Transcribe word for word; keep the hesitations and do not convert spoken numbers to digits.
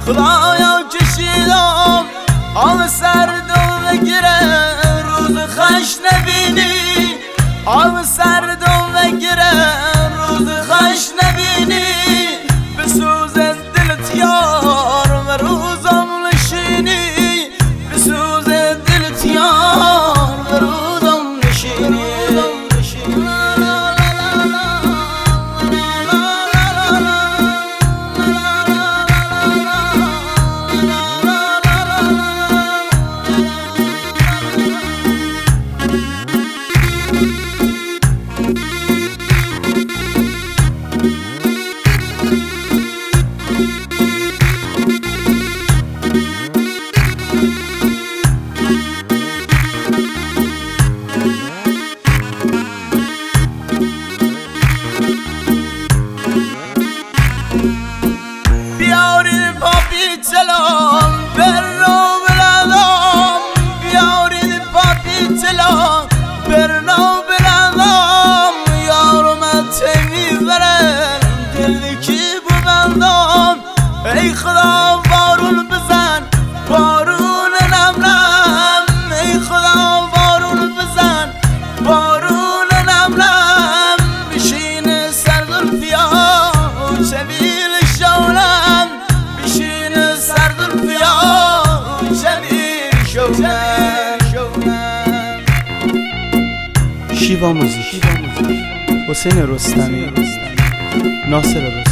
خدایا کشیدم آب سردم بگیره روز خش نبینی، آب سردم بگیره روز خش نبینی، بسوز دلت یار و روزم نشینی، بسوز دلت یار و روزم نشینی. بیارید پاپی تلان برنو بلندم، بیارید پاپی تلان برنو بلندم، یارم تیمی برن دلی کی ببندم. ای خدا بارون بزن بارون نم نم، ای خدا بارون بزن بارون نم نم، بشین سر زلفیا شبیل شونم، بشین سر زلفیا شبیل شونم. شیوا موزیک، حسین رستمی، ناصر رستمی.